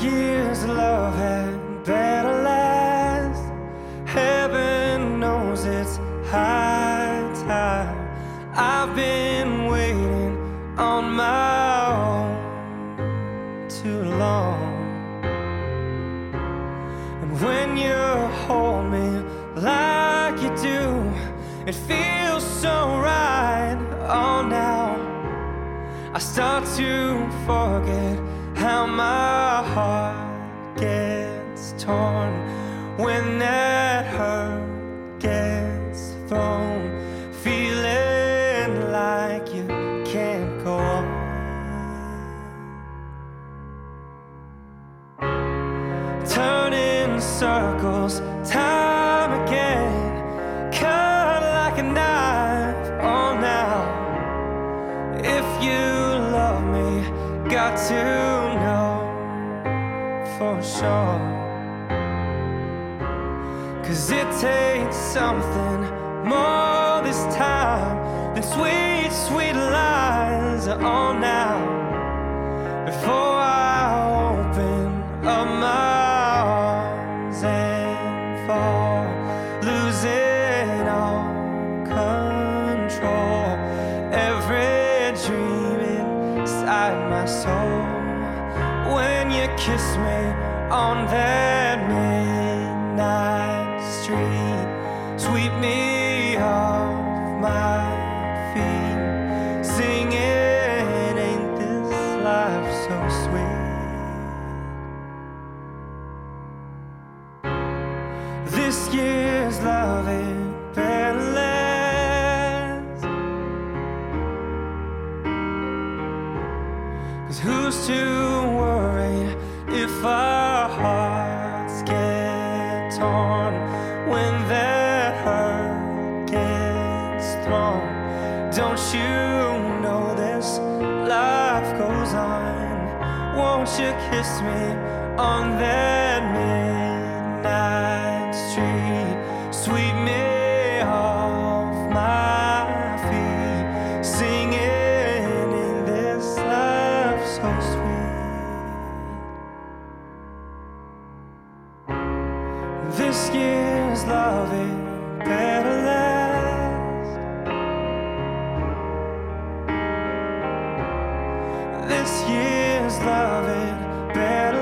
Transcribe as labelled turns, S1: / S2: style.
S1: year's love had better last. Heaven knows it's high time. I've been waiting on my own too long. And when you hold me like you do, it feels so right. Oh, now I start to forget how my heart gets torn when that hurt gets thrown, feeling like you can't go on. Turning circles time again, cut like a knife. Oh, now if you love me, got to know for sure. 'Cause it takes something more this time than sweet, sweet lies. Oh, now before I open up my arms and fall, losing all control, every dream inside my soul. When you kiss me on that midnight street, sweep me off my feet, singing, ain't this life so sweet? This year's love ain't better last. 'Cause who's to worry if our hearts get torn when that hurt gets thrown? Don't you know this life goes on? Won't you kiss me on that midnight street, sweep me off my feet, singing, in this life so sweet? This year's love ain't better last. This year's love ain't better